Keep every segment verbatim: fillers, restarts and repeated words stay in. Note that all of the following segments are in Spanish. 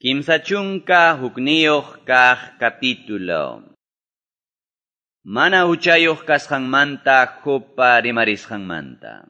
Kimsachunka hukniyuq kaq capítulo. Mana huchayuq kasqanmanta Jobpa rimarisqanmanta.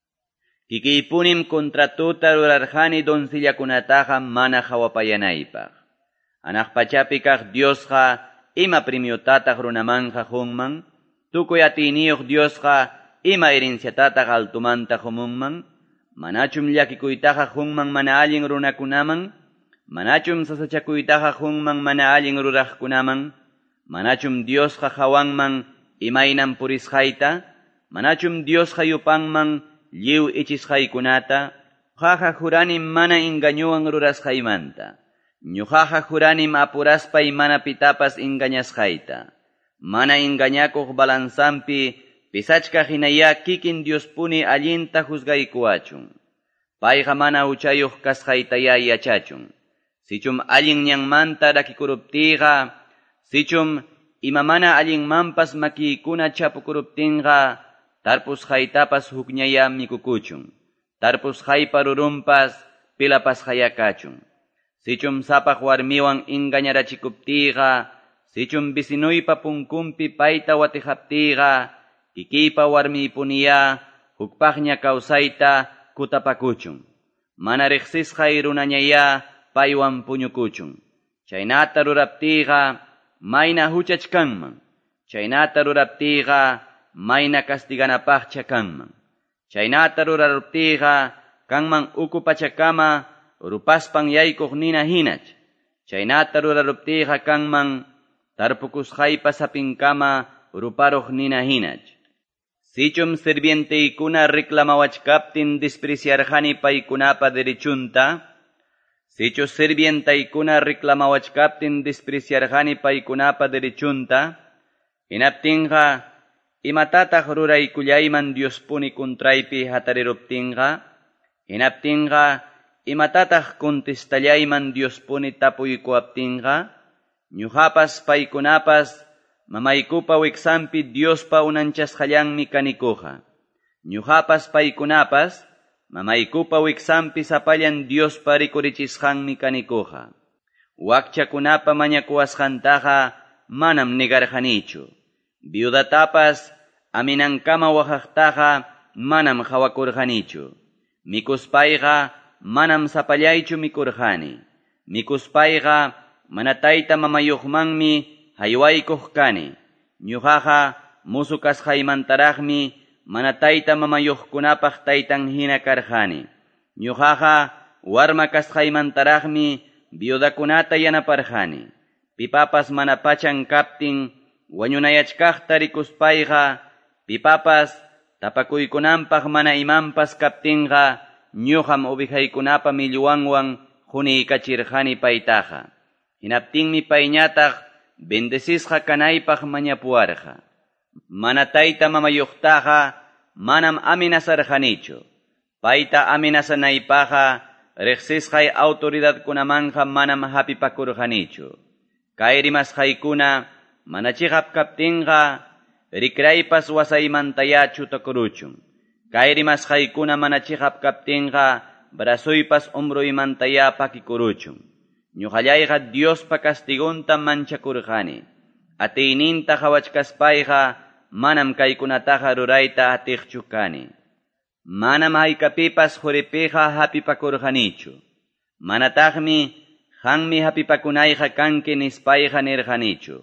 Kikiypunim kontratuta rurarqani doncellakunataqa mana hawapayanaypaq. Anaq pachapi kaq Diosqa ima premiotataq runamanja hunman, tukuy atiniyuq Diosqa ima herenciatataq altumanta humunman, manachum llakikuytaqa hunman mana allin runakunaman, manachum sasachakuytaqa hunman mana allin ruraqkunaman, manachum Diosqa hawanman imaynan purisqayta, manachum Diosqa yupanman lliw ichisqaykunata, ñuqaqa juranim mana engañuwan rurasqaymanta, ñuqaqa juranim apuraspay mana pitapas engañasqayta, mana engañakuq balanzampi pisachka hinaya kikin Diospuni allinta juzgaykuachun, payqa mana uchayuq kasqaytaya yachachun. Sichum allin ñanmanta rakikuruptiqa, sichum ima mana allinmanpas makiykuna chapukuruptinqa, tarpusqaytapas hukñaya mikukuchun, tarpusqaypa rurunpas pilapas hayakachun. Sichum sapaq warmiwan engañarachikuptiqa, sichum bisinuypa punkunpi payta watijaptiqa, kikiypa warmipuniya hukpaqña kawsayta kutapakuchun. Mana riqsisqay runañaya paywan puñukuchun. Chaynata ruraptiqa mayna huchachkanman. Chaynata ruraptiqa mayna castiganapaqcha kanman. Chaynata ruraruptiqa kanman uku pachakama rupaspan yaykuq nina hinach. Chaynata ruraruptiqa kanman tarpukusqaypa sapinkama ruparuq nina hinach. Sichum sirvienteykuna reclamawachkaptin despreciarqani paykunapa derechunta, sichu sirvientaykuna reclamawachkaptin despreciarqani paykunapa derechunta, hinaptinqa imatataq ruraykullayman Diospuni kuntraypi hatariruptinqa, hinaptinqa imatataq contestallayman Diospuni tapuykuaptinqa, ñuqapas paykunapas mamaykupa wiksanpi Diospa unanchasqallanmi kanikuqa. Ñuqapas paykunapas mamaykupa wiksanpi sapallan Diospa rikurichisqanmi kanikuqa. Wakchakunapa mañakuwasqantaqa manam negarqanichu. Viudatapas aminankama waqaqtaqa manam hawakurqanichu. Mikuspayqa manam sapallaychu mikurqani. Mikuspayqa mana tayta mamayuqmanmi haywaykuq kani. Ñuqaqa musu kasqaymantaraqmi mana tayta mamayuqkunapaq taytan hina karqani. Ñuqaqa warma kasqaymantaraqmi viudakunata yanaparqani. Pipapas mana pachan kaptin wañunayachkaqta rikuspayqa, pipapas tapakuykunanpaq mana imanpas kaptinqa, ñuqam ubijaykunapa millwanwan huniykachirqani paytaqa. Hinaptinmi payñataq bendesisqa kanaypaq mañapuwarqa. Mana tayta mamayuqtaqa manam amenazarqanichu. Payta amenazanaypaqa riqsisqay autoridadkunamanja manam hapipakurqanichu. Kay rimasqaykuna mana chiqap kaptinqa rikraypas wasaymantaya chutakuruchun. Kay rimasqaykuna mana chiqap kaptinqa brasuypas umbruymantaya pakikuruchun. Ñuqallayqa Diospa castigunta manchakurqani. Atiyninta hawachkaspayqa manam kaykunataqa rurayta atiqchu kani. Manam haykapipas huripiqa hapipakurqanichu. Manataqmi qanmi hapipakunayqa kanki nispayqa nirqanichu.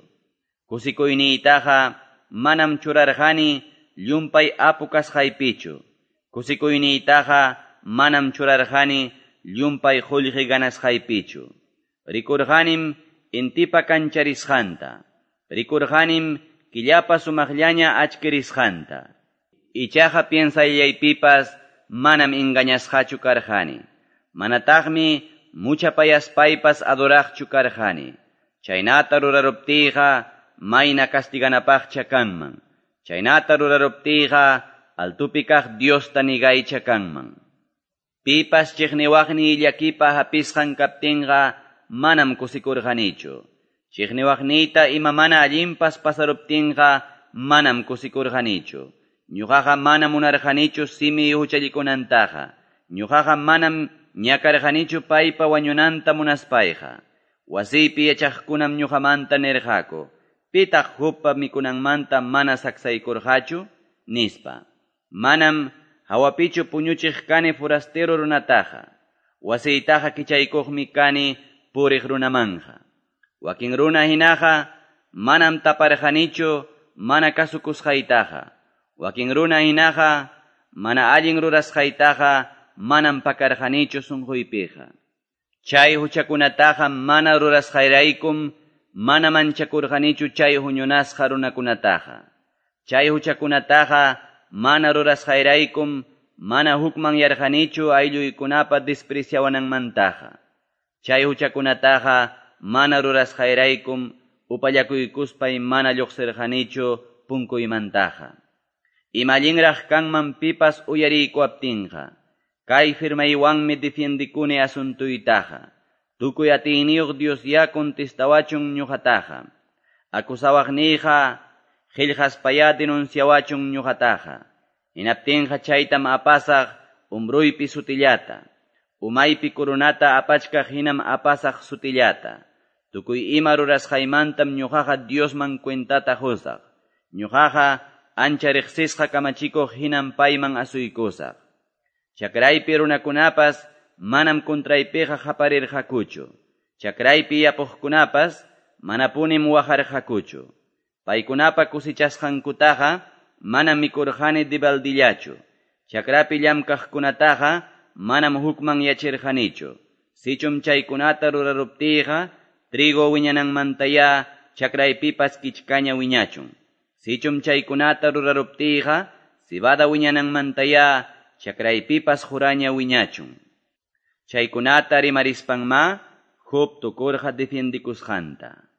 Kusikuyniytaqa manam churarqani llumpay apu kasqaypichu. Kusikuyniytaqa manam churarqani llumpay qullqi ganasqaypichu. Rikurqanim intipa kancharisqanta. Rikurqanim killapa sumaqllaña achkirisqanta. Ichaqa piensayaypipas manam engañasqachu karqani. Manataqmi muchapayaspaypas adoraqchu karqani. Chaynata ruraruptiqa mayna castiganapaqcha kanman. Chaynata ruraruptiqa altupi kaq Diosta nigaycha kanman. Pipas chiqniwaqni illakipa hapisqan kaptinqa manam kusikurqanichu. Chiqniwaqniyta ima mana allinpas pasaruptinqa manam kusikurqanichu. Ñuqaqa manam munarqanichu simi huchallikunantaqa. Ñuqaqa manam ñakarqanichu paypa wañunanta munaspayqa. Wasipi yachaqkunam ñuqamanta nirqaku, pitaq Jobpa mikunanmanta mana saksaykurqachu nispa. Manam hawapichu puñuchiq kani forastero runataqa. Wasiytaqa kichaykuqmi kani puriq runamanja. Wakin runa hinaqa manam taparqanichu mana kasukusqaytaqa. Wakin runa hinaqa mana allin rurasqaytaqa manam pakarqanichu sunquypiqa. Chay huchakunataqa mana rurasqayraykum mana manchakurqanichu chay huñunasqa runakunataqa. Chay huchakunataqa mana rurasqayraykum mana hukman yarqanichu aylluykunapa despreciawananmantaqa. Chay huchakunataqa mana rurasqayraykum upallakuykuspay mana lluqsirqanichu punkuymantaqa. Imallinraq kanman pipas uyariykuaptinqa. Kay firmaywanmi defiendikuni asuntuytaqa. Tukuy atiyniyuq Dios ya contestawachun ñuqataqa. Acusawaqniyqa qillqaspaya denunciawachun ñuqataqa. Hinaptinqa chaytam apasaq umruypi sutillata. Umaypi kurunata apachkaq hinam apasaq sutillata. Tukuy ima rurasqaymantam ñuqaqa Diosman cuentata qusaq. Ñuqaqa ancha riqsisqa kamachikuq hinam payman asuykusaq. Chakraypi runakunapas manam kontraypiqa qaparirqakuchu. Chakraypi yapuqkunapas manapunim wajarqakuchu. Paykunapa kusichasqankutaqa manam mikurqani dibaldillachu. Chakrapi llamkaqkunataqa manam hukman yachirqanichu. Sichum chaykunata ruraruptiyqa trigo wiñananmantaya chakraypipas kichkaña wiñachun. Sichum chaykunata ruraruptiyqa cebada wiñananmantaya chakraypipas juraña wiñachun. Chaykunata rimarispanma Job tukurqa defiendikusqanta.